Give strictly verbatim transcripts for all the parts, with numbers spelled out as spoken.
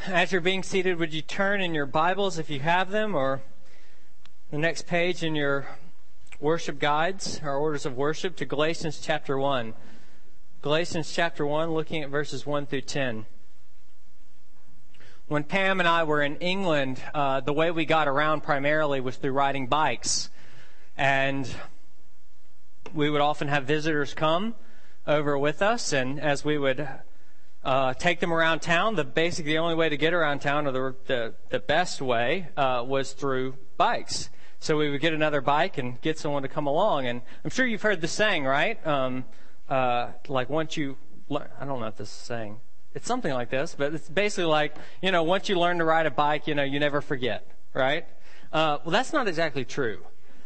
as you're being seated, would you turn in your Bibles, if you have them, or the next page in your worship guides, our orders of worship, to Galatians chapter one. Galatians chapter one, looking at verses one through ten. When Pam and I were in England, uh, the way we got around primarily was through riding bikes. And we would often have visitors come over with us, and as we would uh, take them around town, the basically the only way to get around town, or the the, the best way, uh, was through bikes. So we would get another bike and get someone to come along. And I'm sure you've heard the saying, right? Um, uh, like once you, learn, I don't know if this is a saying. It's something like this, but it's basically like, you know, once you learn to ride a bike, you know, you never forget, right? Uh, well, that's not exactly true.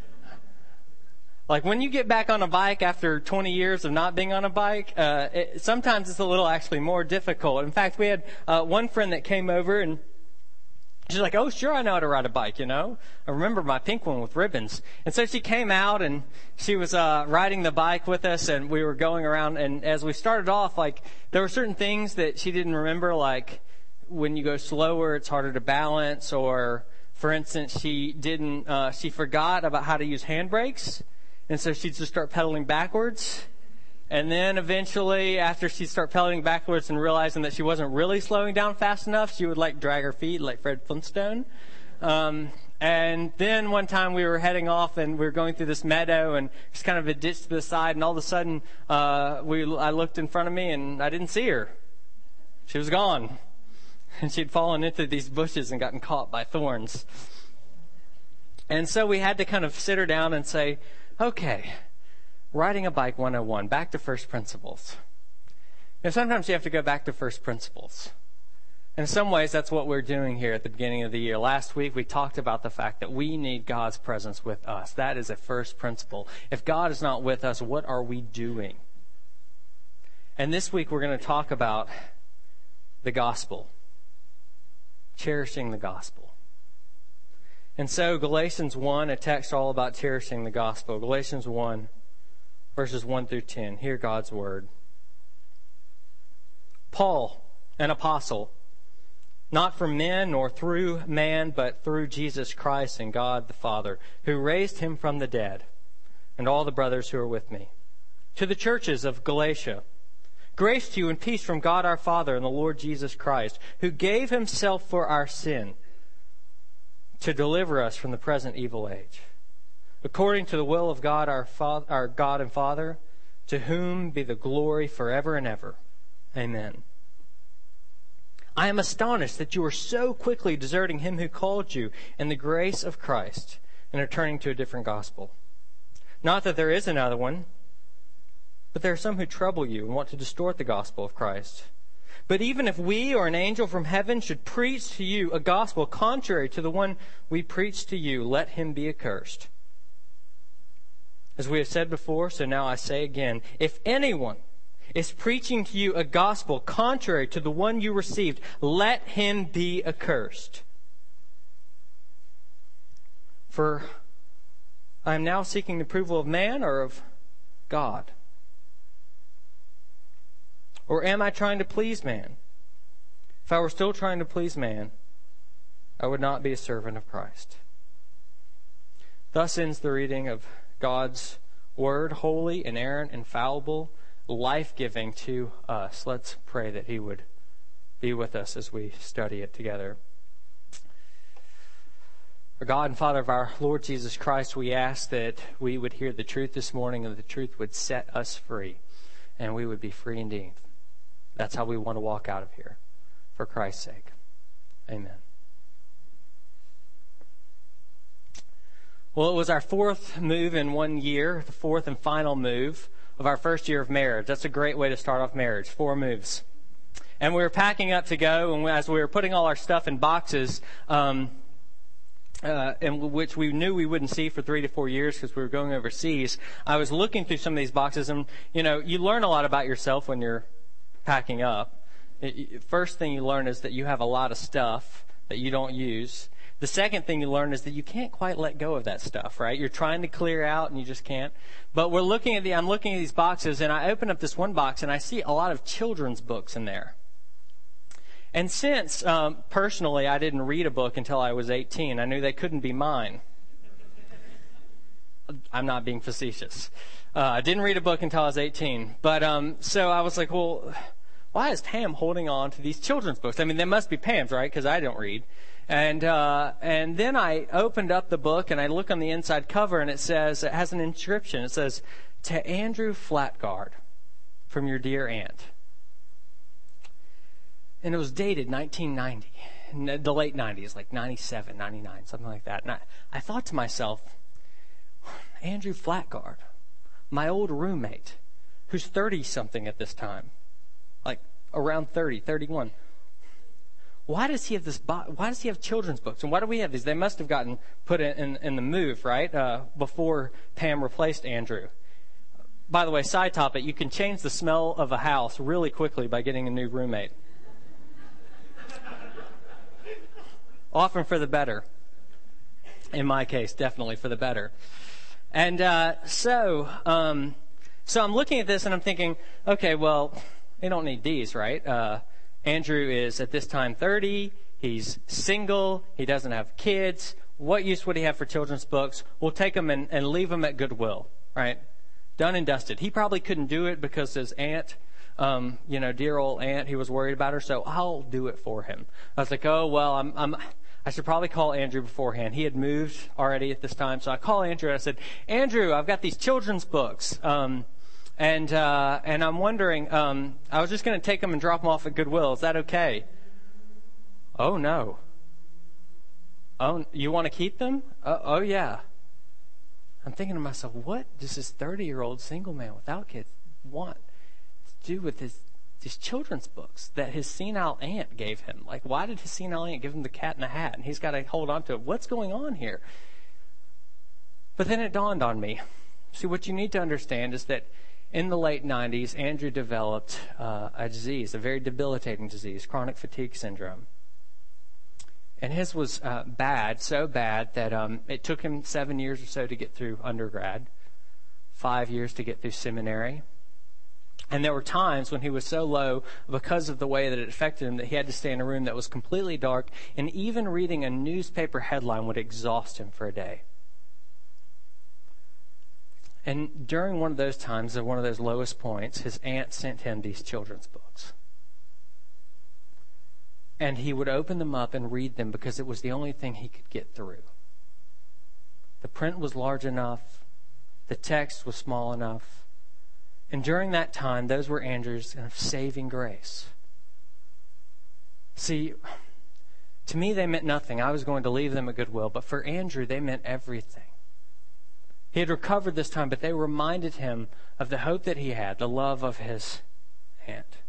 Like when you get back on a bike after twenty years of not being on a bike, uh, it, sometimes it's a little actually more difficult. In fact, we had uh, one friend that came over and she's like, oh, sure, I know how to ride a bike, you know. I remember my pink one with ribbons. And so she came out and she was uh, riding the bike with us, and we were going around. And as we started off, like, there were certain things that she didn't remember, like when you go slower, it's harder to balance. Or, for instance, she didn't, uh, she forgot about how to use handbrakes. And so she'd just start pedaling backwards. And then eventually, after she'd start pedaling backwards and realizing that she wasn't really slowing down fast enough, she would like drag her feet like Fred Flintstone. Um, and then one time we were heading off and we were going through this meadow and just kind of a ditch to the side, and all of a sudden uh, we I looked in front of me and I didn't see her. She was gone. And she'd fallen into these bushes and gotten caught by thorns. And so we had to kind of sit her down and say, okay, riding a bike one oh one, back to first principles. And sometimes you have to go back to first principles. In some ways, that's what we're doing here at the beginning of the year. Last week, we talked about the fact that we need God's presence with us. That is a first principle. If God is not with us, what are we doing? And this week, we're going to talk about the gospel, cherishing the gospel. And so Galatians one, a text all about cherishing the gospel. Galatians one, verses one through ten. Hear God's word. Paul, an apostle, not from men nor through man, but through Jesus Christ and God the Father, who raised him from the dead, and all the brothers who are with me. To the churches of Galatia, grace to you and peace from God our Father and the Lord Jesus Christ, who gave himself for our sin, to deliver us from the present evil age, according to the will of God our, Father, our God and Father, to whom be the glory forever and ever. Amen. I am astonished that you are so quickly deserting him who called you in the grace of Christ and are turning to a different gospel. Not that there is another one, but there are some who trouble you and want to distort the gospel of Christ. But even if we or an angel from heaven should preach to you a gospel contrary to the one we preach to you, let him be accursed. As we have said before, so now I say again, if anyone is preaching to you a gospel contrary to the one you received, let him be accursed. For I am now seeking the approval of man or of God? Or am I trying to please man? If I were still trying to please man, I would not be a servant of Christ. Thus ends the reading of God's word, holy, inerrant, infallible, life-giving to us. Let's pray that he would be with us as we study it together. Our God and Father of our Lord Jesus Christ, we ask that we would hear the truth this morning and the truth would set us free, and we would be free indeed. That's how we want to walk out of here, for Christ's sake. Amen. Well, it was our fourth move in one year, the fourth and final move of our first year of marriage. That's a great way to start off marriage, four moves. And we were packing up to go, and as we were putting all our stuff in boxes, um, uh, in which we knew we wouldn't see for three to four years because we were going overseas, I was looking through some of these boxes, and, you know, you learn a lot about yourself when you're packing up. It, first thing you learn is that you have a lot of stuff that you don't use. The second thing you learn is that you can't quite let go of that stuff, right? You're trying to clear out and you just can't. But we're looking at the, I'm looking at these boxes, and I open up this one box and I see a lot of children's books in there. And since, um, personally, I didn't read a book until I was eighteen, I knew they couldn't be mine. I'm not being facetious. Uh, I didn't read a book until I was eighteen. But um, so I was like, well, why is Pam holding on to these children's books? I mean, they must be Pam's, right? Because I don't read. And uh, and then I opened up the book and I look on the inside cover and it says, it has an inscription. It says, "To Andrew Flatgard, from your dear aunt." And it was dated nineteen ninety, the late nineties, like ninety-seven, ninety-nine, something like that. And I, I thought to myself, Andrew Flatgard, my old roommate, who's thirty-something at this time, like around thirty, thirty-one. Why does he have this? Bo- why does he have children's books? And why do we have these? They must have gotten put in, in, in the move, right, uh, before Pam replaced Andrew. By the way, side topic, you can change the smell of a house really quickly by getting a new roommate. Often for the better. In my case, definitely for the better. And uh, so, um, so I'm looking at this and I'm thinking, okay, well, they don't need these, right? Uh, Andrew is at this time thirty. He's single. He doesn't have kids. What use would he have for children's books? We'll take them and, and leave them at Goodwill, right? Done and dusted. He probably couldn't do it because his aunt, um, you know, dear old aunt, he was worried about her, so I'll do it for him. I was like, oh, well, I'm, I'm, I should probably call Andrew beforehand. He had moved already at this time, so I call Andrew and I said, Andrew, I've got these children's books, um, and uh, and I'm wondering, um, I was just going to take them and drop them off at Goodwill. Is that okay? Oh, no. Oh, you want to keep them? Uh, oh, yeah. I'm thinking to myself, what does this thirty-year-old single man without kids want to do with his these children's books that his senile aunt gave him? Like, why did his senile aunt give him the Cat in the Hat? And he's got to hold on to it. What's going on here? But then it dawned on me. See, what you need to understand is that in the late nineties, Andrew developed uh, a disease, a very debilitating disease, chronic fatigue syndrome. And his was uh, bad, so bad that um, it took him seven years or so to get through undergrad, five years to get through seminary. And there were times when he was so low because of the way that it affected him that he had to stay in a room that was completely dark, and even reading a newspaper headline would exhaust him for a day. And during one of those times, at one of those lowest points, his aunt sent him these children's books. And he would open them up and read them because it was the only thing he could get through. The print was large enough. The text was small enough. And during that time, those were Andrew's kind of saving grace. See, to me, they meant nothing. I was going to leave them at Goodwill. But for Andrew, they meant everything. He had recovered this time, but they reminded him of the hope that he had, the love of his aunt.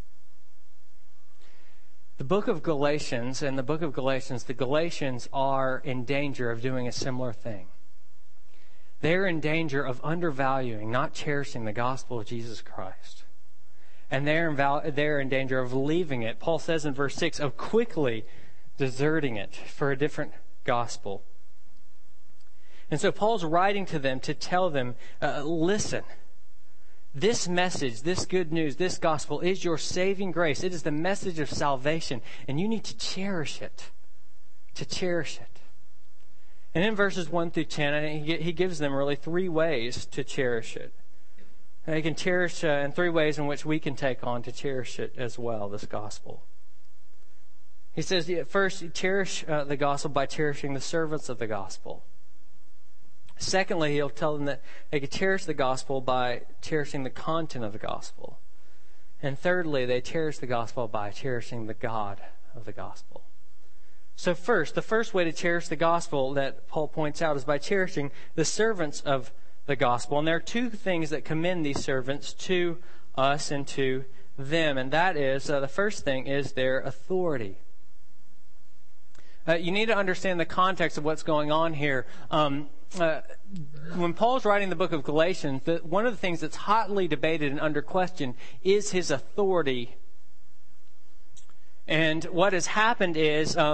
The book of Galatians, and the book of Galatians, the Galatians are in danger of doing a similar thing. They're in danger of undervaluing, not cherishing the gospel of Jesus Christ. And they're in, val- they're in danger of leaving it. Paul says in verse six, of quickly deserting it for a different gospel. And so Paul's writing to them to tell them, uh, listen, this message, this good news, this gospel is your saving grace. It is the message of salvation, and you need to cherish it, to cherish it. And in verses one through ten, he gives them really three ways to cherish it. And they can cherish uh, in three ways in which we can take on to cherish it as well, this gospel. He says, first, cherish uh, the gospel by cherishing the servants of the gospel. Secondly, he'll tell them that they can cherish the gospel by cherishing the content of the gospel. And thirdly, they cherish the gospel by cherishing the God of the gospel. So first, the first way to cherish the gospel that Paul points out is by cherishing the servants of the gospel. And there are two things that commend these servants to us and to them. And that is, uh, the first thing is their authority. Uh, you need to understand the context of what's going on here. Um, uh, when Paul's writing the book of Galatians, the, one of the things that's hotly debated and under question is his authority. And what has happened is um,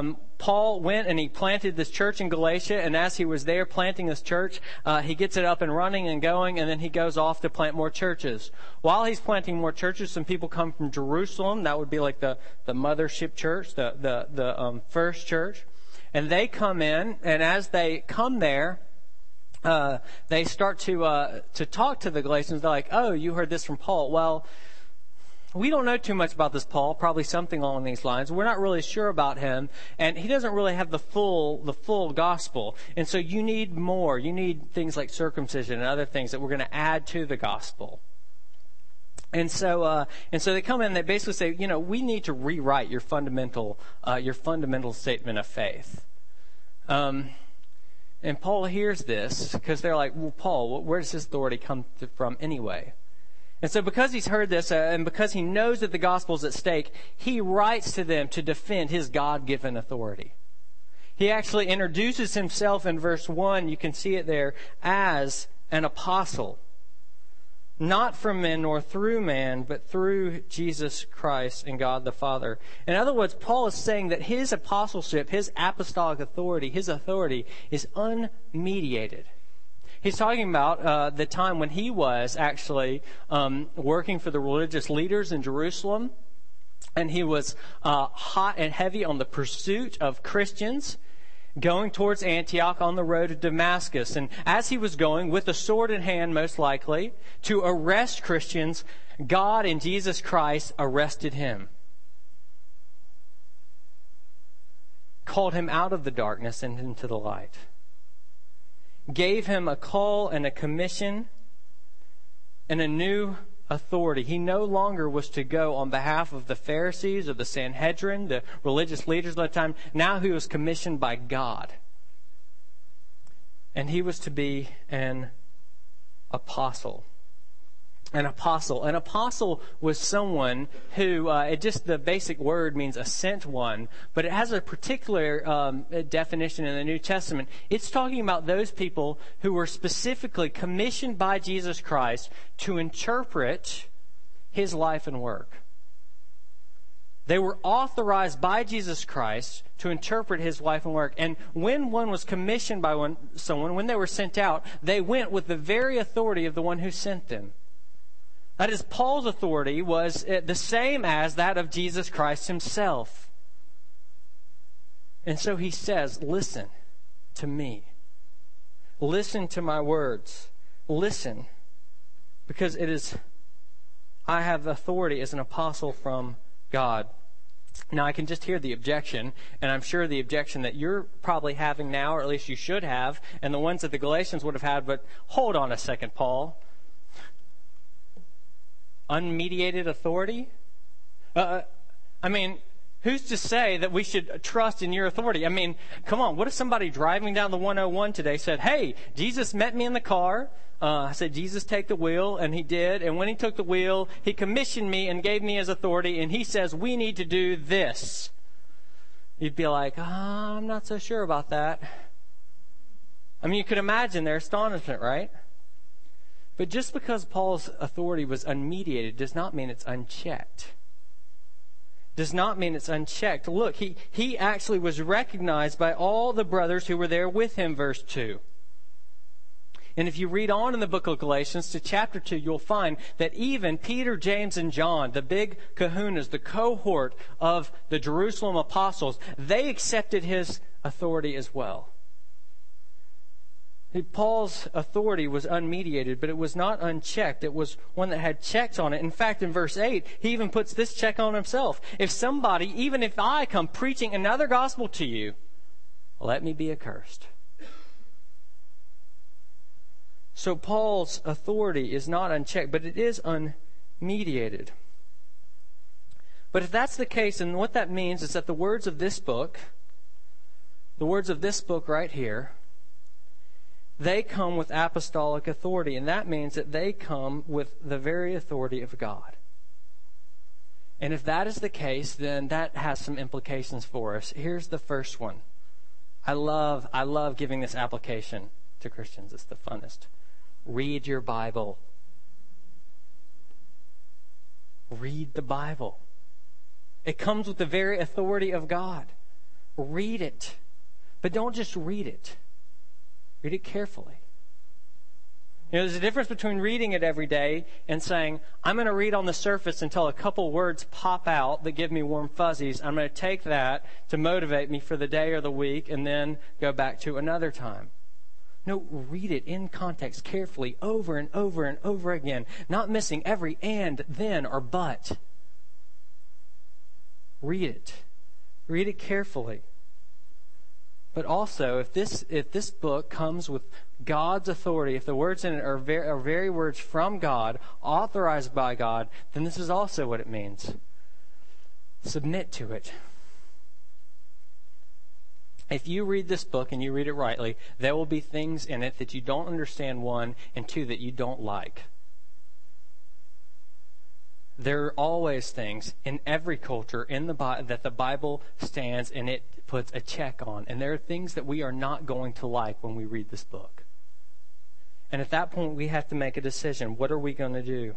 Paul went and he planted this church in Galatia, and as he was there planting this church, uh, he gets it up and running and going, and then he goes off to plant more churches. While he's planting more churches, some people come from Jerusalem. That would be like the, the mothership church, the, the, the um, first church. And they come in, and as they come there, uh, they start to uh, to talk to the Galatians. They're like, oh, you heard this from Paul. Well, we don't know too much about this Paul, probably something along these lines. We're not really sure about him, and he doesn't really have the full the full gospel. And so you need more. You need things like circumcision and other things that we're going to add to the gospel. And so, uh, and so they come in and they basically say, you know, we need to rewrite your fundamental, uh, your fundamental statement of faith. Um, and Paul hears this because they're like, well, Paul, where does this authority come to, from anyway? And so because he's heard this uh, and because he knows that the gospel is at stake, he writes to them to defend his God-given authority. He actually introduces himself in verse one, you can see it there, as an apostle. Not from men nor through man, but through Jesus Christ and God the Father. In other words, Paul is saying that his apostleship, his apostolic authority, his authority is unmediated. He's talking about uh, the time when he was actually um, working for the religious leaders in Jerusalem, and he was uh, hot and heavy on the pursuit of Christians, going towards Antioch on the road to Damascus. And as he was going, with a sword in hand most likely, to arrest Christians, God in Jesus Christ arrested him. Called him out of the darkness and into the light. Gave him a call and a commission and a new authority. He no longer was to go on behalf of the Pharisees or the Sanhedrin, the religious leaders of the time. Now he was commissioned by God. And he was to be an apostle. An apostle. An apostle was someone who, uh, it just the basic word means a sent one, but it has a particular um, definition in the New Testament. It's talking about those people who were specifically commissioned by Jesus Christ to interpret his life and work. They were authorized by Jesus Christ to interpret his life and work. And when one was commissioned by one, someone, when they were sent out, they went with the very authority of the one who sent them. That is, Paul's authority was the same as that of Jesus Christ himself. And so he says, listen to me. Listen to my words. Listen, because it is, I have authority as an apostle from God. Now, I can just hear the objection, and I'm sure the objection that you're probably having now, or at least you should have, and the ones that the Galatians would have had, but hold on a second, Paul. Unmediated authority? Uh, I mean, who's to say that we should trust in your authority? I mean, come on, what if somebody driving down the one oh one today said, hey, Jesus met me in the car. Uh, I said, Jesus, take the wheel, and he did. And when he took the wheel, he commissioned me and gave me his authority, and he says, we need to do this. You'd be like, oh, I'm not so sure about that. I mean, you could imagine their astonishment, right? But just because Paul's authority was unmediated does not mean it's unchecked. Does not mean it's unchecked. Look, he, he actually was recognized by all the brothers who were there with him, verse two. And if you read on in the book of Galatians to chapter two, you'll find that even Peter, James, and John, the big kahunas, the cohort of the Jerusalem apostles, they accepted his authority as well. Paul's authority was unmediated, but it was not unchecked. It was one that had checks on it. In fact, in verse eight, he even puts this check on himself. If somebody, even if I come preaching another gospel to you, let me be accursed. So Paul's authority is not unchecked, but it is unmediated. But if that's the case, then what that means is that the words of this book, the words of this book right here, they come with apostolic authority, and that means that they come with the very authority of God. And if that is the case, then that has some implications for us. Here's the first one. I love, I love giving this application to Christians. It's the funnest. Read your Bible. Read the Bible. It comes with the very authority of God. read it. But don't just read it. Read it carefully. You know, there's a difference between reading it every day and saying, I'm going to read on the surface until a couple words pop out that give me warm fuzzies. I'm going to take that to motivate me for the day or the week and then go back to another time. No, read it in context carefully over and over and over again, not missing every and, then, or but. Read it. Read it carefully. But also, if this if this book comes with God's authority, if the words in it are very, are very words from God, authorized by God, then this is also what it means. Submit to it. If you read this book and you read it rightly, there will be things in it that you don't understand, one, and two, that you don't like. There are always things in every culture in the Bi- that the Bible stands and it puts a check on. And there are things that we are not going to like when we read this book. And at that point, we have to make a decision. What are we going to do?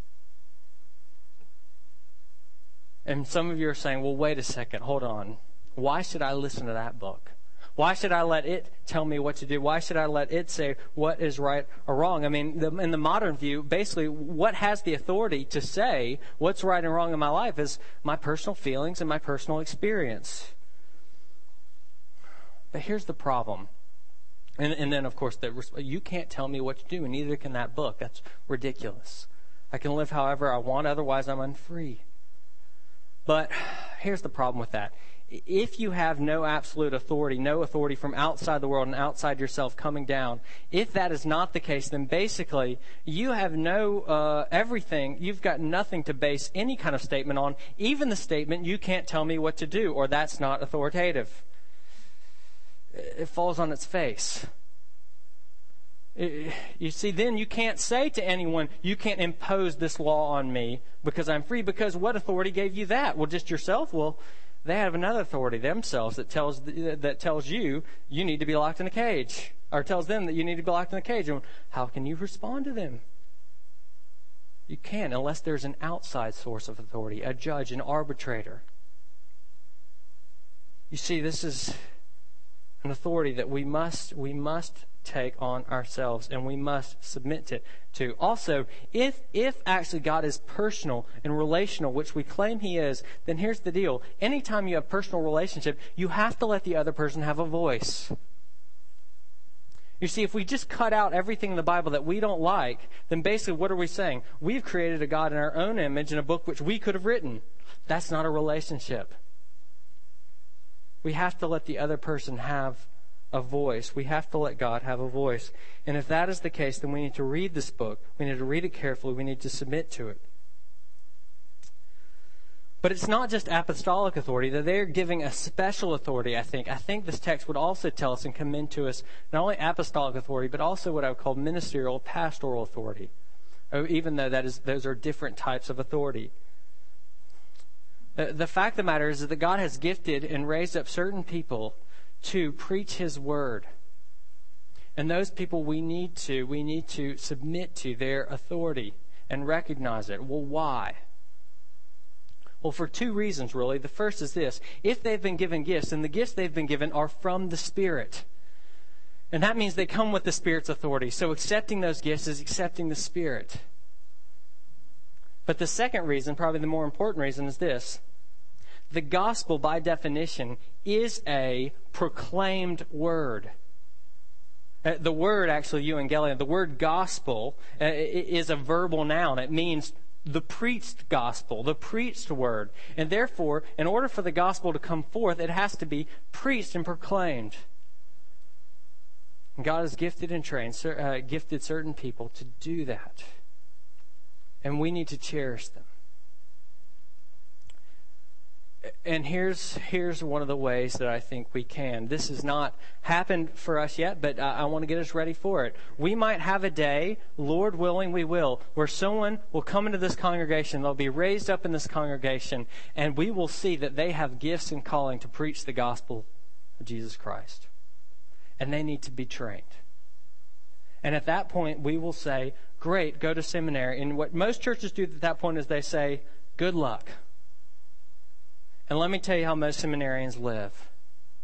And some of you are saying, well, wait a second, hold on. Why should I listen to that book? Why should I let it tell me what to do? Why should I let it say what is right or wrong? I mean, the, in the modern view, basically, what has the authority to say what's right and wrong in my life is my personal feelings and my personal experience. But here's the problem. And, and then, of course, the, you can't tell me what to do, and neither can that book. That's ridiculous. I can live however I want, otherwise I'm unfree. But here's the problem with that. If you have no absolute authority, no authority from outside the world and outside yourself coming down, if that is not the case, then basically you have no uh, everything, you've got nothing to base any kind of statement on, even the statement, you can't tell me what to do, or that's not authoritative. It falls on its face. You see, then you can't say to anyone, you can't impose this law on me because I'm free, because what authority gave you that? Well, just yourself? Well, they have another authority themselves that tells that tells you you need to be locked in a cage, or tells them that you need to be locked in a cage. And how can you respond to them? You can't unless there's an outside source of authority, a judge, an arbitrator. You see, this is an authority that we must we must take on ourselves, and we must submit to. to. Also, if if actually God is personal and relational, which we claim He is, then here's the deal. Anytime you have personal relationship, you have to let the other person have a voice. You see, if we just cut out everything in the Bible that we don't like, then basically what are we saying? We've created a God in our own image in a book which we could have written. That's not a relationship. We have to let the other person have a voice. We have to let God have a voice. And if that is the case, then we need to read this book. We need to read it carefully. We need to submit to it. But it's not just apostolic authority, that they're giving a special authority, I think. I think this text would also tell us and commend to us not only apostolic authority, but also what I would call ministerial, pastoral authority, even though that is those are different types of authority. The fact of the matter is that God has gifted and raised up certain people to preach His word. And those people we need to, we need to submit to their authority and recognize it. Well, why? Well, for two reasons, really. The first is this. If they've been given gifts, and the gifts they've been given are from the Spirit. And that means they come with the Spirit's authority. So accepting those gifts is accepting the Spirit. But the second reason, probably the more important reason, is this. The gospel, by definition, is a proclaimed word. Uh, the word, actually, euangelion, the word gospel uh, is a verbal noun. It means the preached gospel, the preached word. And therefore, in order for the gospel to come forth, it has to be preached and proclaimed. And God has gifted and trained, uh, gifted certain people to do that. And we need to cherish them. And here's here's one of the ways that I think we can. This has not happened for us yet, but I, I want to get us ready for it. We might have a day, Lord willing we will, where someone will come into this congregation, they'll be raised up in this congregation, and we will see that they have gifts and calling to preach the gospel of Jesus Christ. And they need to be trained. And at that point, we will say, great, go to seminary. And what most churches do at that point is they say, good luck. And let me tell you how most seminarians live.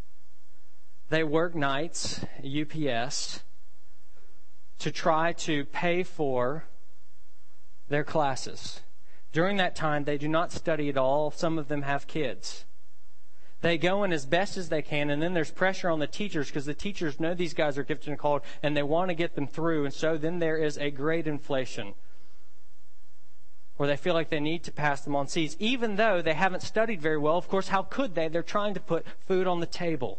they work nights, U P S, to try to pay for their classes. During that time, they do not study at all. Some of them have kids. They go in as best as they can, and then there's pressure on the teachers because the teachers know these guys are gifted and called, and they want to get them through. And so then there is a great inflation where they feel like they need to pass them on seeds, even though they haven't studied very well. Of course, how could they? They're trying to put food on the table.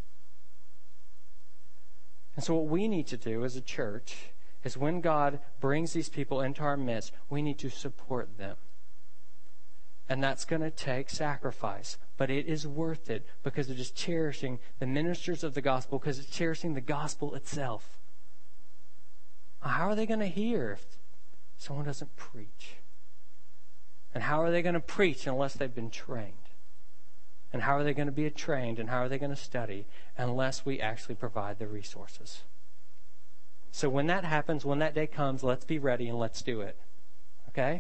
And so what we need to do as a church is when God brings these people into our midst, we need to support them. And that's going to take sacrifice. But it is worth it because it is cherishing the ministers of the gospel, because it's cherishing the gospel itself. How are they going to hear if someone doesn't preach? And how are they going to preach unless they've been trained? And how are they going to be trained and how are they going to study unless we actually provide the resources? So when that happens, when that day comes, let's be ready and let's do it. Okay?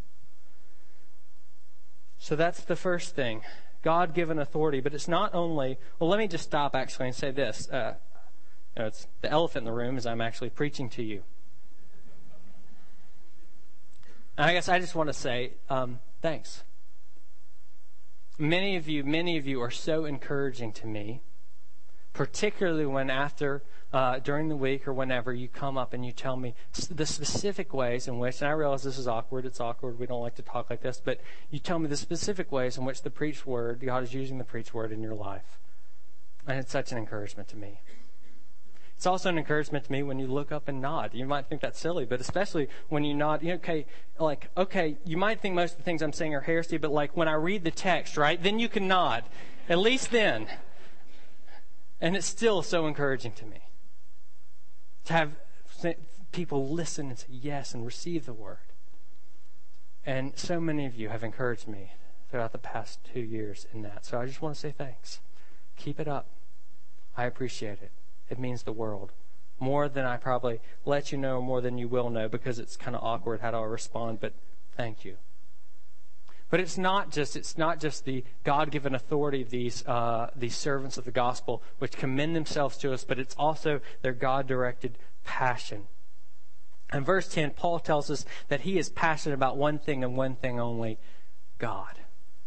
So that's the first thing. God-given authority. But it's not only... Well, let me just stop actually and say this. Uh, you know, it's the elephant in the room is I'm actually preaching to you. And I guess I just want to say um, thanks. Many of you, many of you are so encouraging to me, particularly when after, uh, during the week or whenever you come up and you tell me the specific ways in which, and I realize this is awkward, it's awkward, we don't like to talk like this, but you tell me the specific ways in which the preached word, God is using the preached word in your life. And it's such an encouragement to me. It's also an encouragement to me when you look up and nod. You might think that's silly, but especially when you nod, you know, okay, like, okay, you might think most of the things I'm saying are heresy, but like when I read the text, right, then you can nod. At least then. And it's still so encouraging to me to have people listen and say yes and receive the word. And so many of you have encouraged me throughout the past two years in that. So I just want to say thanks. Keep it up. I appreciate it. It means the world. More than I probably let you know, more than you will know, because it's kind of awkward how do I respond, but thank you. But it's not just it's not just the God-given authority of these uh, these servants of the gospel which commend themselves to us, but it's also their God-directed passion. In verse ten, Paul tells us that he is passionate about one thing and one thing only, God.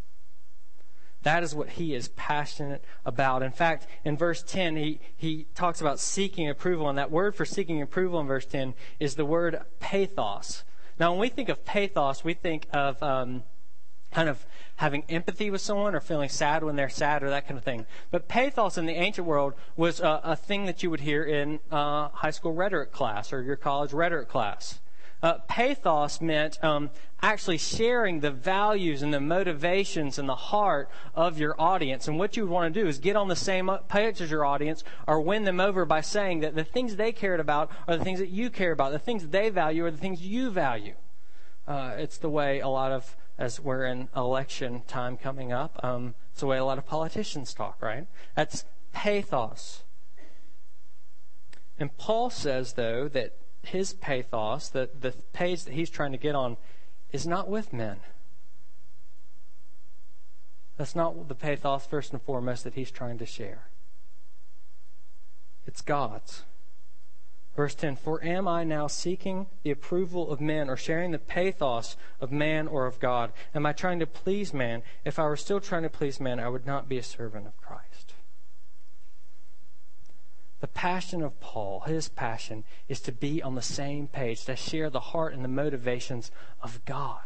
That is what he is passionate about. In fact, in verse ten, he, he talks about seeking approval. And that word for seeking approval in verse ten is the word pathos. Now, when we think of pathos, we think of um, kind of having empathy with someone or feeling sad when they're sad or that kind of thing. But pathos in the ancient world was a, a thing that you would hear in uh, high school rhetoric class or your college rhetoric class. Uh, pathos meant um, actually sharing the values and the motivations and the heart of your audience. And what you would want to do is get on the same page as your audience or win them over by saying that the things they cared about are the things that you care about. The things that they value are the things you value. Uh, it's the way a lot of, as we're in election time coming up, um, it's the way a lot of politicians talk, right? That's pathos. And Paul says, though, that his pathos, the, the page that he's trying to get on, is not with men. That's not the pathos, first and foremost, that he's trying to share. It's God's. Verse ten, for am I now seeking the approval of men or sharing the pathos of man or of God? Am I trying to please man? If I were still trying to please man, I would not be a servant of Christ. The passion of Paul, his passion, is to be on the same page, to share the heart and the motivations of God.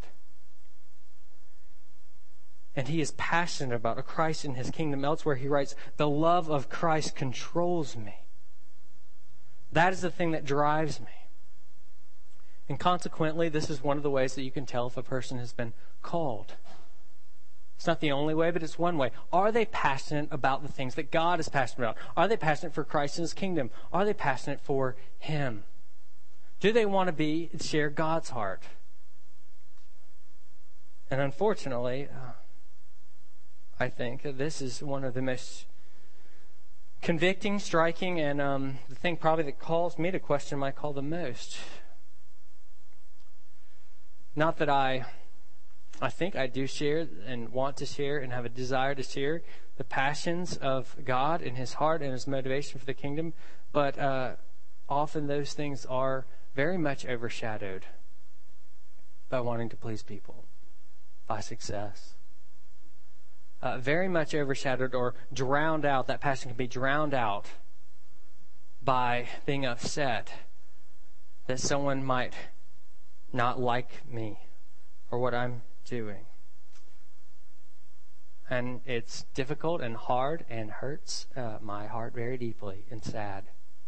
And he is passionate about a Christ in his kingdom. Elsewhere he writes, the love of Christ controls me. That is the thing that drives me. And consequently, this is one of the ways that you can tell if a person has been called. It's not the only way, but it's one way. Are they passionate about the things that God is passionate about? Are they passionate for Christ and his kingdom? Are they passionate for him? Do they want to be share God's heart? And unfortunately, uh, I think this is one of the most convicting, striking, and um, the thing probably that calls me to question my call the most. Not that I... I think I do share and want to share and have a desire to share the passions of God in his heart and his motivation for the kingdom, but uh, often those things are very much overshadowed by wanting to please people, by success. Uh, very much overshadowed or drowned out, that passion can be drowned out by being upset that someone might not like me or what I'm doing. And it's difficult and hard and hurts uh, my heart very deeply and sad.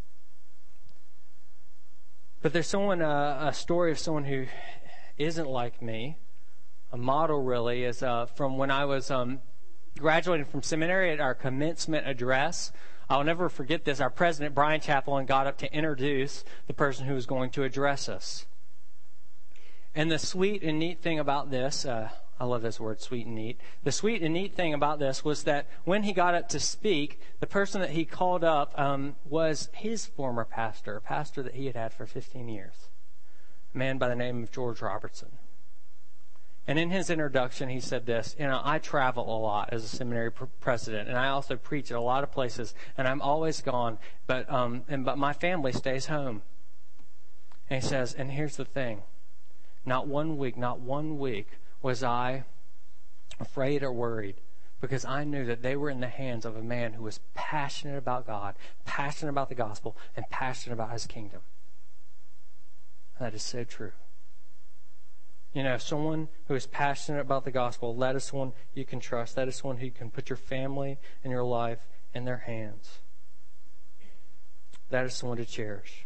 But there's someone, uh, a story of someone who isn't like me. A model really is uh, from when I was um, graduating from seminary at our commencement address. I'll never forget this. Our president, Brian Chaplin, got up to introduce the person who was going to address us. And the sweet and neat thing about this, uh, I love this word, sweet and neat. The sweet and neat thing about this was that when he got up to speak, the person that he called up um, was his former pastor, a pastor that he had had for fifteen years, a man by the name of George Robertson. And in his introduction, he said this, you know, I travel a lot as a seminary pr- president, and I also preach at a lot of places, and I'm always gone, but um, and but my family stays home. And he says, and here's the thing, not one week, not one week was I afraid or worried, because I knew that they were in the hands of a man who was passionate about God, passionate about the gospel, and passionate about his kingdom. That is so true. You know, someone who is passionate about the gospel, that is someone you can trust. That is someone who you can put your family and your life in their hands. That is someone to cherish.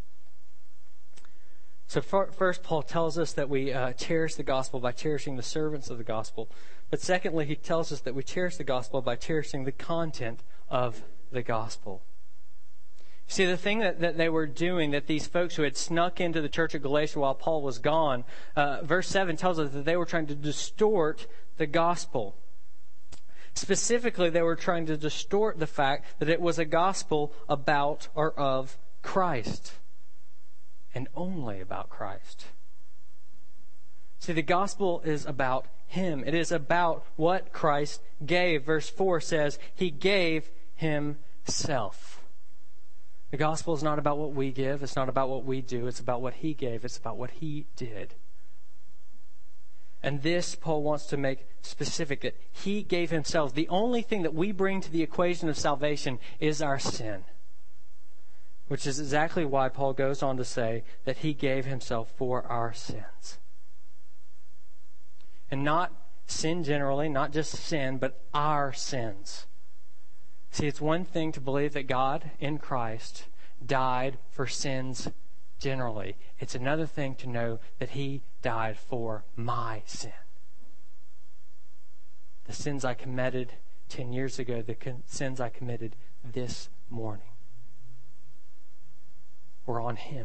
So first, Paul tells us that we uh, cherish the gospel by cherishing the servants of the gospel. But secondly, he tells us that we cherish the gospel by cherishing the content of the gospel. See, the thing that, that they were doing, that these folks who had snuck into the church of Galatia while Paul was gone, uh, verse seven tells us that they were trying to distort the gospel. Specifically, they were trying to distort the fact that it was a gospel about or of Christ. And only about Christ. See, the gospel is about him. It is about what Christ gave. Verse four says, he gave himself. The gospel is not about what we give. It's not about what we do. It's about what he gave. It's about what he did. And this, Paul wants to make specific, that he gave himself. The only thing that we bring to the equation of salvation is our sin. Which is exactly why Paul goes on to say that he gave himself for our sins. And not sin generally, not just sin, but our sins. See, it's one thing to believe that God in Christ died for sins generally. It's another thing to know that he died for my sin. The sins I committed ten years ago, the sins I committed this morning, were on him.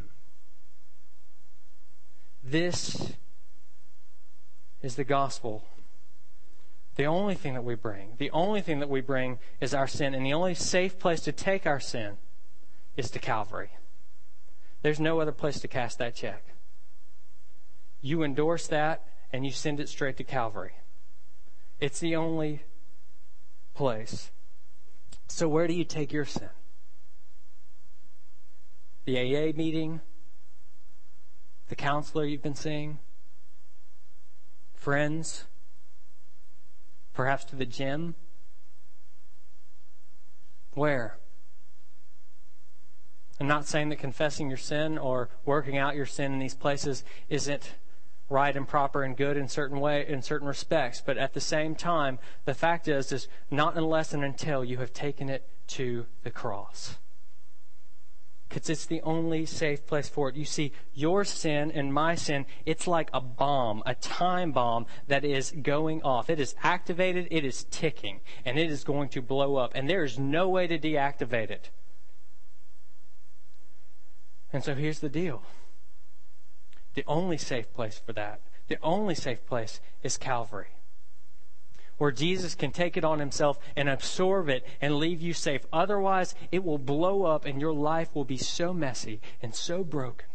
This is the gospel. The only thing that we bring, the only thing that we bring is our sin, and the only safe place to take our sin is to Calvary. There's no other place to cast that check. You endorse that, and you send it straight to Calvary. It's the only place. So where do you take your sin? The A A meeting, the counselor you've been seeing, friends, perhaps to the gym. Where? I'm not saying that confessing your sin or working out your sin in these places isn't right and proper and good in certain way, in certain respects, but at the same time, the fact is, is not unless and until you have taken it to the cross. Because it's the only safe place for it. You see, your sin and my sin, it's like a bomb, a time bomb that is going off. It is activated, it is ticking, and it is going to blow up. And there is no way to deactivate it. And so here's the deal. The only safe place for that, the only safe place is Calvary, where Jesus can take it on himself and absorb it and leave you safe. Otherwise, it will blow up and your life will be so messy and so broken.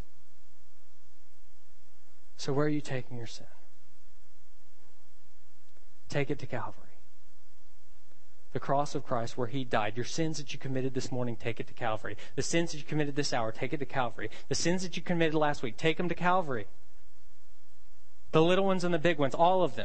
So where are you taking your sin? Take it to Calvary. The cross of Christ where he died. Your sins that you committed this morning, take it to Calvary. The sins that you committed this hour, take it to Calvary. The sins that you committed last week, take them to Calvary. The little ones and the big ones, all of them.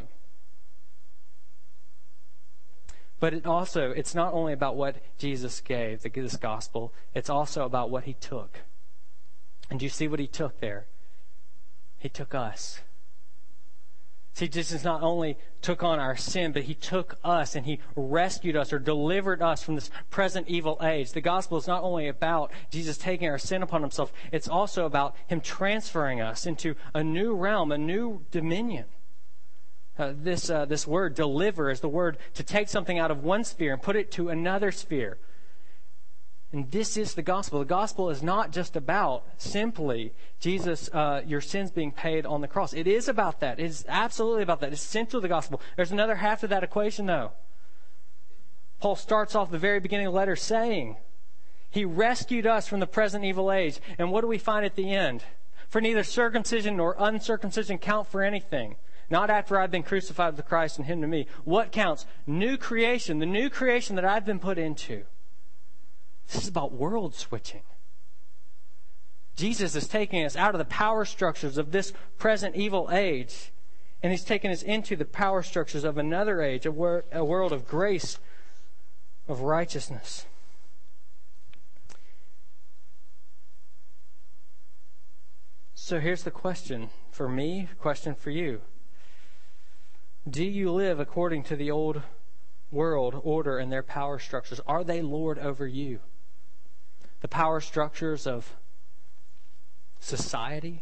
But it also, it's not only about what Jesus gave, this gospel, it's also about what he took. And do you see what he took there? He took us. See, Jesus not only took on our sin, but he took us and he rescued us or delivered us from this present evil age. The gospel is not only about Jesus taking our sin upon himself, it's also about him transferring us into a new realm, a new dominion. Uh, this uh, this word, deliver, is the word to take something out of one sphere and put it to another sphere. And this is the gospel. The gospel is not just about simply Jesus, uh, your sins being paid on the cross. It is about that. It is absolutely about that. It's central to the gospel. There's another half of that equation, though. Paul starts off the very beginning of the letter saying, he rescued us from the present evil age. And what do we find at the end? For neither circumcision nor uncircumcision count for anything. Not after I've been crucified with Christ and him to me. What counts? New creation. The new creation that I've been put into. This is about world switching. Jesus is taking us out of the power structures of this present evil age, and he's taking us into the power structures of another age, a, wor- a world of grace, of righteousness. So here's the question for me, question for you. Do you live according to the old world order and their power structures? Are they Lord over you? The power structures of society,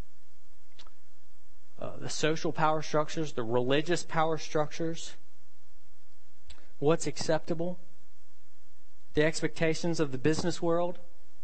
uh, the social power structures, the religious power structures, what's acceptable, the expectations of the business world.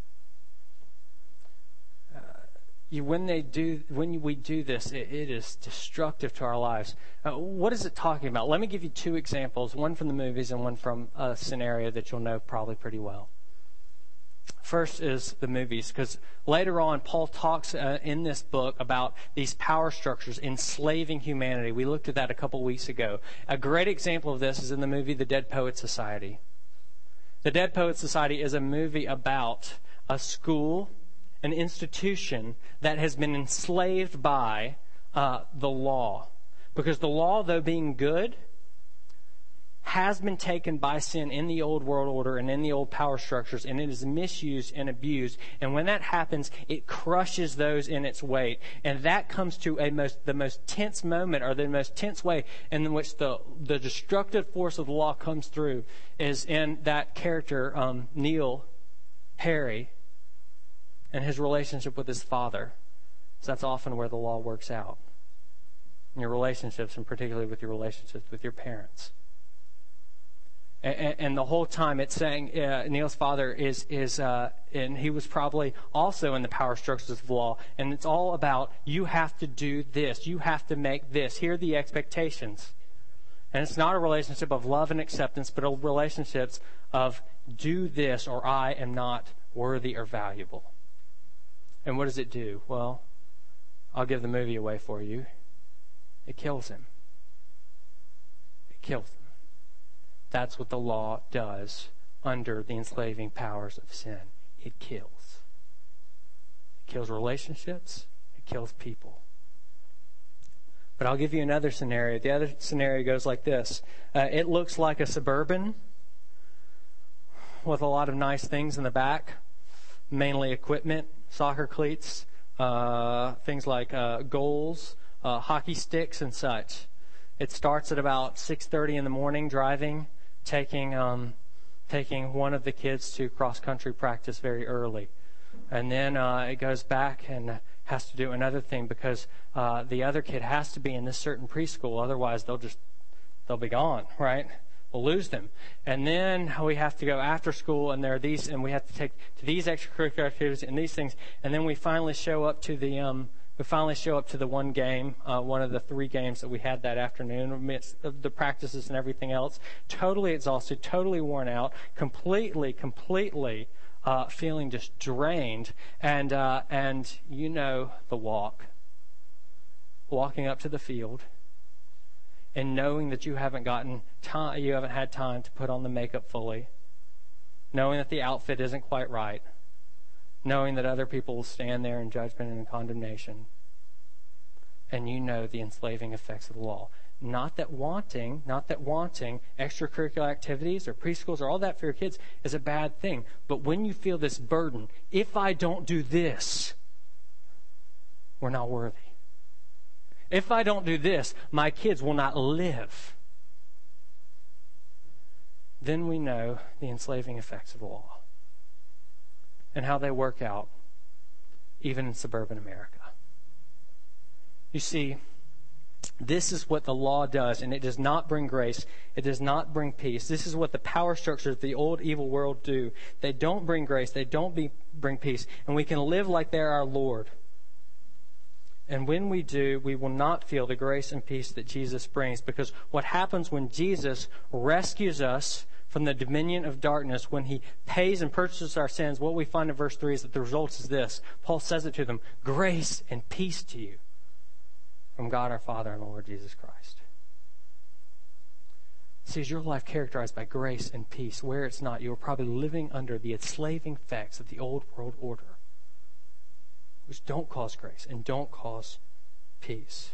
Uh, you, when they do, when we do this, it, it is destructive to our lives. Uh, what is it talking about? Let me give you two examples, one from the movies and one from a scenario that you'll know probably pretty well. First is the movies, because later on Paul talks uh, in this book about these power structures enslaving humanity. We looked at that a couple weeks ago. A great example of this is in the movie The Dead Poets Society. The Dead Poets Society is a movie about a school, an institution that has been enslaved by uh, the law. Because the law, though being good, has been taken by sin in the old world order and in the old power structures, and it is misused and abused. And when that happens, it crushes those in its weight. And that comes to a most the most tense moment, or the most tense way in which the, the destructive force of the law comes through is in that character, um, Neil Perry, and his relationship with his father. So that's often where the law works out. In your relationships, and particularly with your relationships with your parents. And, and the whole time it's saying uh, Neil's father is, is uh, and he was probably also in the power structures of law. And it's all about, you have to do this. You have to make this. Here are the expectations. And it's not a relationship of love and acceptance, but a relationship of do this or I am not worthy or valuable. And what does it do? Well, I'll give the movie away for you. It kills him. It kills him. That's what the law does under the enslaving powers of sin. It kills. It kills relationships. It kills people. But I'll give you another scenario. The other scenario goes like this. Uh, it looks like a Suburban with a lot of nice things in the back, mainly equipment, soccer cleats, uh, things like uh, goals, uh, hockey sticks, and such. It starts at about six thirty in the morning driving, taking um, taking one of the kids to cross-country practice very early. And then uh, it goes back and has to do another thing because uh, the other kid has to be in this certain preschool. Otherwise, they'll just, they'll be gone, right? We'll lose them. And then we have to go after school, and there are these, and we have to take to these extracurricular activities and these things. And then we finally show up to the um, we finally show up to the one game, uh, one of the three games that we had that afternoon, amidst the practices and everything else. Totally exhausted, totally worn out, completely, completely uh, feeling just drained. And uh, and you know the walk, walking up to the field. and knowing that you haven't gotten time, you haven't had time to put on the makeup fully, knowing that the outfit isn't quite right, knowing that other people will stand there in judgment and in condemnation, and you know the enslaving effects of the law. Not that wanting, not that wanting extracurricular activities or preschools or all that for your kids is a bad thing. But when you feel this burden, if I don't do this, we're not worthy. If I don't do this, my kids will not live. Then we know the enslaving effects of the law and how they work out even in suburban America. You see, this is what the law does, and it does not bring grace. It does not bring peace. This is what the power structures of the old evil world do. They don't bring grace. They don't be, bring peace. And we can live like they're our Lord. And when we do, we will not feel the grace and peace that Jesus brings, because what happens when Jesus rescues us from the dominion of darkness, when he pays and purchases our sins, what we find in verse three is that the result is this. Paul says it to them, grace and peace to you from God our Father and the Lord Jesus Christ. See, is your life characterized by grace and peace? Where it's not, you are probably living under the enslaving effects of the old world order, which don't cause grace and don't cause peace.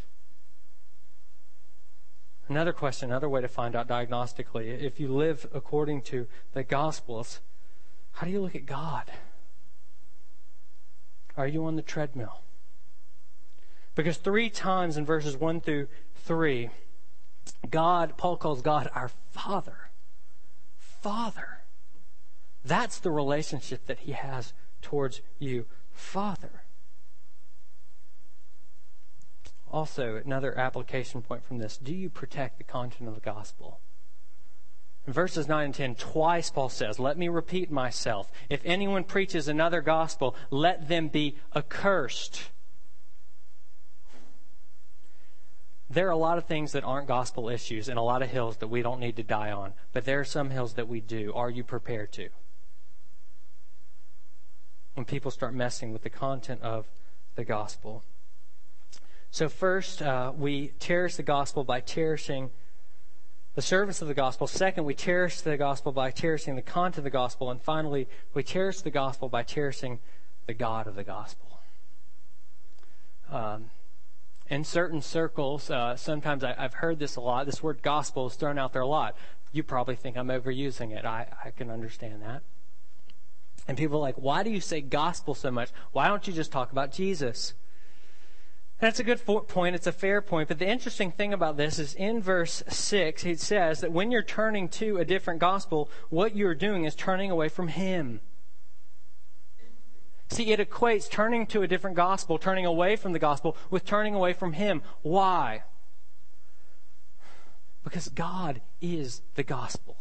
Another question, another way to find out diagnostically, if you live according to the Gospels, how do you look at God? Are you on the treadmill? Because three times in verses one through three, God, Paul calls God our Father. Father. That's the relationship that he has towards you. Father. Also, another application point from this. Do you protect the content of the gospel? In verses nine and ten, twice Paul says, let me repeat myself. If anyone preaches another gospel, let them be accursed. There are a lot of things that aren't gospel issues and a lot of hills that we don't need to die on. But there are some hills that we do. Are you prepared to? When people start messing with the content of the gospel. So first, uh, we cherish the gospel by cherishing the servants of the gospel. Second, we cherish the gospel by cherishing the content of the gospel. And finally, we cherish the gospel by cherishing the God of the gospel. Um, in certain circles, uh, sometimes I, I've heard this a lot. This word gospel is thrown out there a lot. You probably think I'm overusing it. I, I can understand that. And people are like, why do you say gospel so much? Why don't you just talk about Jesus? That's a good point. It's a fair point. But the interesting thing about this is in verse six, he says that when you're turning to a different gospel, what you're doing is turning away from him. See, it equates turning to a different gospel, turning away from the gospel, with turning away from him. Why? Because God is the gospel.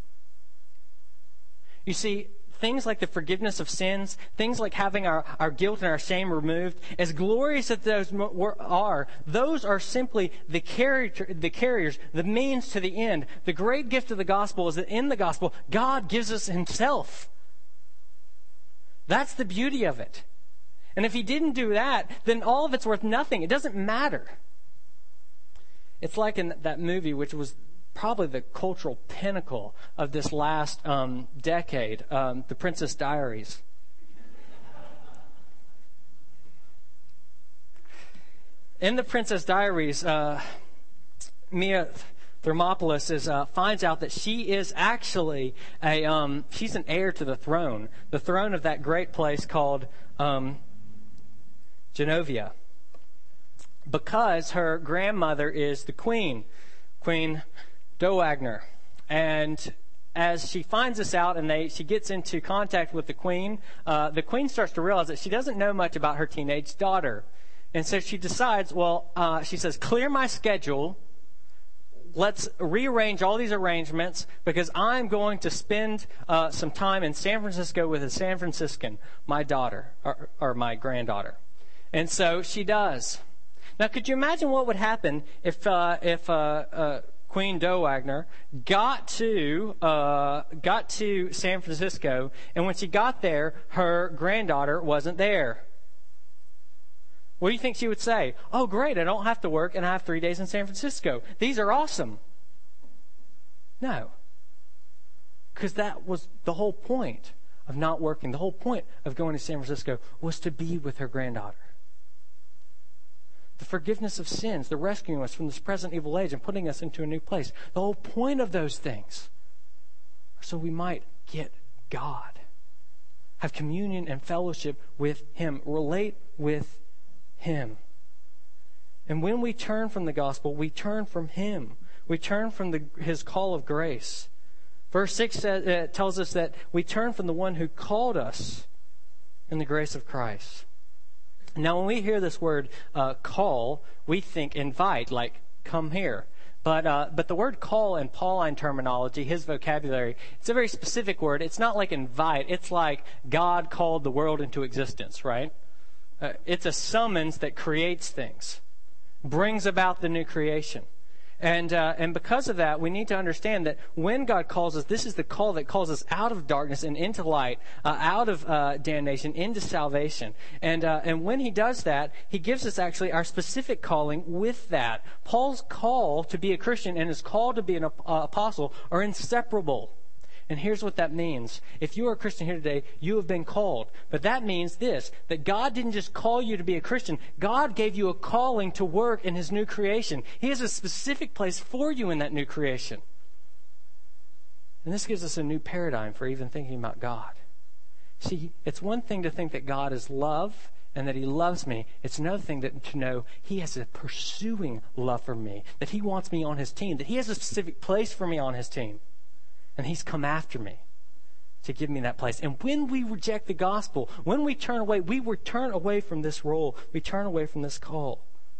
You see, things like the forgiveness of sins, things like having our, our guilt and our shame removed, as glorious as those are, those are simply the, carrier, the carriers, the means to the end. The great gift of the gospel is that in the gospel, God gives us himself. That's the beauty of it. And if he didn't do that, then all of it's worth nothing. It doesn't matter. It's like in that movie, which was probably the cultural pinnacle of this last um, decade, um, The Princess Diaries. In The Princess Diaries, uh, Mia Thermopolis is, uh, finds out that she is actually a um, she's an heir to the throne, the throne of that great place called um, Genovia, because her grandmother is the queen, Queen Dowager. And as she finds this out and they she gets into contact with the queen, uh, the queen starts to realize that she doesn't know much about her teenage daughter. And so she decides, well, uh, she says, clear my schedule. Let's rearrange all these arrangements because I'm going to spend uh, some time in San Francisco with a San Franciscan, my daughter, or, or my granddaughter. And so she does. Now, could you imagine what would happen if uh, if uh, uh, Queen Dowager got to uh, got to San Francisco, and when she got there, her granddaughter wasn't there? What do you think she would say? Oh, great, I don't have to work and I have three days in San Francisco. These are awesome. No. Because that was the whole point of not working. The whole point of going to San Francisco was to be with her granddaughter. The forgiveness of sins, the rescuing us from this present evil age and putting us into a new place. The whole point of those things are so we might get God. Have communion and fellowship with Him. Relate with Him. And when we turn from the gospel, we turn from Him. We turn from the, His call of grace. Verse six says, uh, tells us that we turn from the one who called us in the grace of Christ. Now, when we hear this word uh, call, we think invite, like come here. But uh, but the word call in Pauline terminology, his vocabulary, it's a very specific word. It's not like invite. It's like God called the world into existence, right? Uh, it's a summons that creates things, brings about the new creation. And uh, and because of that, we need to understand that when God calls us, this is the call that calls us out of darkness and into light, uh, out of uh, damnation, into salvation. And uh, and when He does that, He gives us actually our specific calling with that. Paul's call to be a Christian and his call to be an uh, apostle are inseparable. And here's what that means. If you are a Christian here today, you have been called. But that means this, that God didn't just call you to be a Christian. God gave you a calling to work in His new creation. He has a specific place for you in that new creation. And this gives us a new paradigm for even thinking about God. See, it's one thing to think that God is love and that He loves me. It's another thing that, to know He has a pursuing love for me, that He wants me on His team, that He has a specific place for me on His team. And He's come after me to give me that place. And when we reject the gospel, when we turn away, we turn away from this role. We turn away from this call.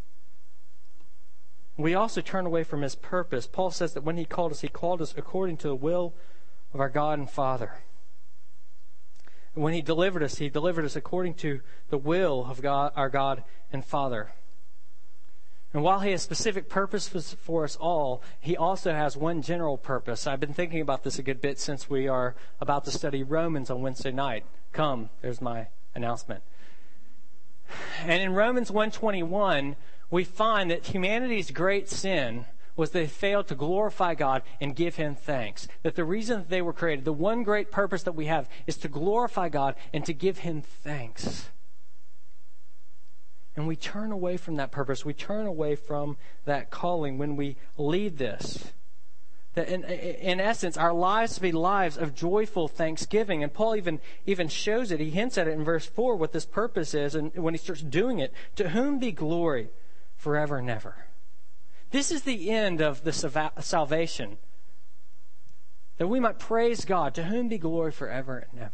We also turn away from His purpose. Paul says that when He called us, He called us according to the will of our God and Father. And when He delivered us, He delivered us according to the will of God, our God and Father. And while He has specific purposes for us all, He also has one general purpose. I've been thinking about this a good bit since we are about to study Romans on Wednesday night. Come, there's my announcement. And in Romans one twenty-one, we find that humanity's great sin was they failed to glorify God and give Him thanks. That the reason that they were created, the one great purpose that we have, is to glorify God and to give Him thanks. And we turn away from that purpose. We turn away from that calling when we lead this. That in, in essence, our lives to be lives of joyful thanksgiving. And Paul even, even shows it. He hints at it in verse four what this purpose is. And when he starts doing it, to whom be glory forever and ever. This is the end of the salvation. That we might praise God, to whom be glory forever and ever.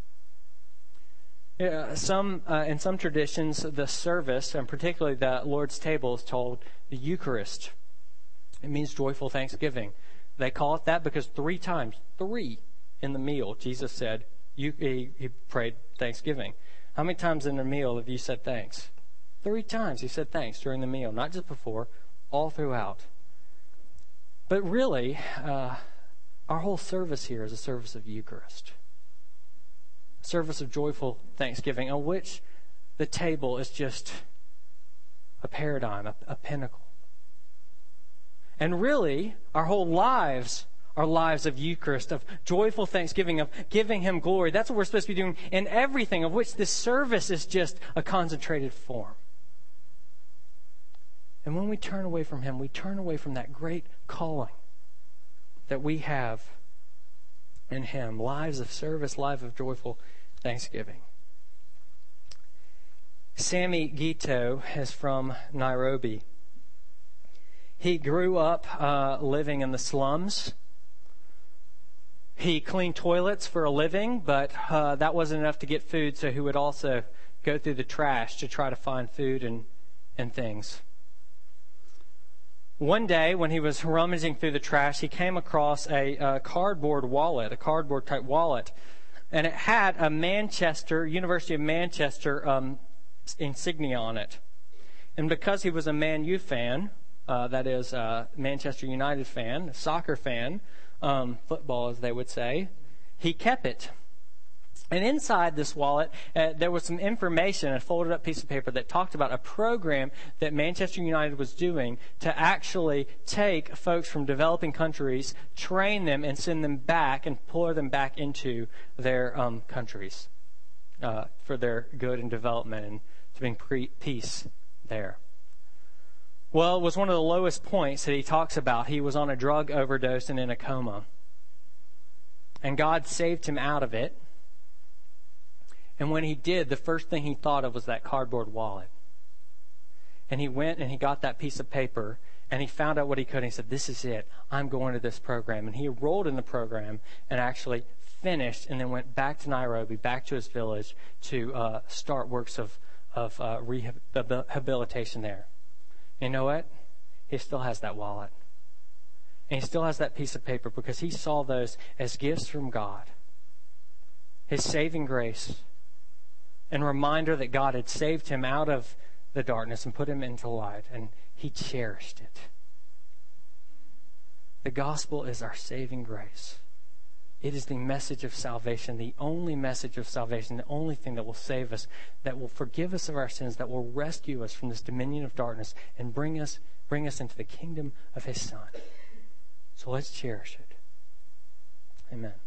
Uh, some uh, in some traditions, the service, and particularly the Lord's table, is called the Eucharist. It means joyful thanksgiving. They call it that because three times, three in the meal, Jesus said, you, he, he prayed thanksgiving. How many times in the meal have you said thanks? Three times He said thanks during the meal, not just before, all throughout. But really, uh, our whole service here is a service of Eucharist. Service of joyful thanksgiving, on which the table is just a paradigm, a, a pinnacle. And really, our whole lives are lives of Eucharist, of joyful thanksgiving, of giving Him glory. That's what we're supposed to be doing in everything, of which this service is just a concentrated form. And when we turn away from Him, we turn away from that great calling that we have in Him. Lives of service, lives of joyful thanksgiving. Sammy Gito is from Nairobi. He grew up uh, living in the slums. He cleaned toilets for a living, but uh, that wasn't enough to get food, so he would also go through the trash to try to find food and, and things. One day, when he was rummaging through the trash, he came across a, a cardboard wallet, a cardboard-type wallet, and it had a Manchester, University of Manchester um, insignia on it. And because he was a Man U fan, uh, that is a Manchester United fan, a soccer fan, um, football as they would say, he kept it. And inside this wallet, uh, there was some information, a folded up piece of paper that talked about a program that Manchester United was doing to actually take folks from developing countries, train them, and send them back and pour them back into their um, countries uh, for their good and development and to bring pre- peace there. Well, it was one of the lowest points that he talks about. He was on a drug overdose and in a coma. And God saved him out of it. And when he did, the first thing he thought of was that cardboard wallet. And he went and he got that piece of paper and he found out what he could. And he said, this is it. I'm going to this program. And he enrolled in the program and actually finished and then went back to Nairobi, back to his village to uh, start works of, of uh, rehabilitation there. And you know what? He still has that wallet. And he still has that piece of paper because he saw those as gifts from God. His saving grace. And reminder that God had saved him out of the darkness and put him into light, and he cherished it. The gospel is our saving grace. It is the message of salvation, the only message of salvation, the only thing that will save us, that will forgive us of our sins, that will rescue us from this dominion of darkness and bring us, bring us into the kingdom of his Son. So let's cherish it. Amen.